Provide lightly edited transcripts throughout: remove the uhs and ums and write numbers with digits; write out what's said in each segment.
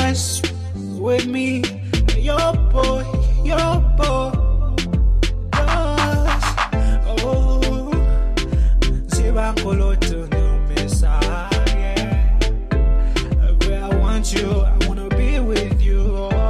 dance with me. Your boy, your boy. Oh, Zibankoloto no Messiah. Where I want you, I wanna be with you.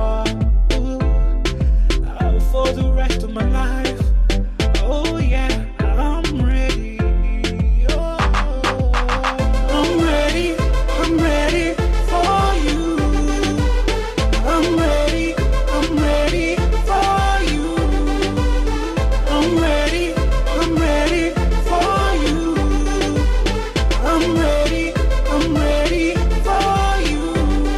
For the rest of my life. Oh yeah, I'm ready. Oh, I'm ready. I'm ready for you. I'm ready. I'm ready for you. I'm ready. I'm ready for you. I'm ready. I'm ready for you.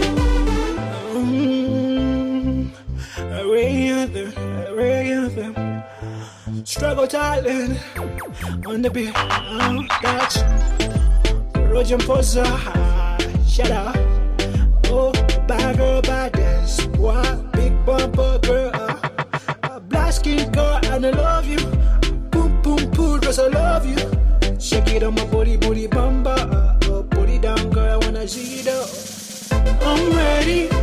Struggle talent on the beat. That's Roger Posa. Shut up. Oh, bad girl, bad dance. What? Big bumper girl. Black skin girl, and I love you. Boom, boom, boom, cause I love you. Shake it on my body, booty bumper. Put it down, girl, I wanna see it up. I'm ready.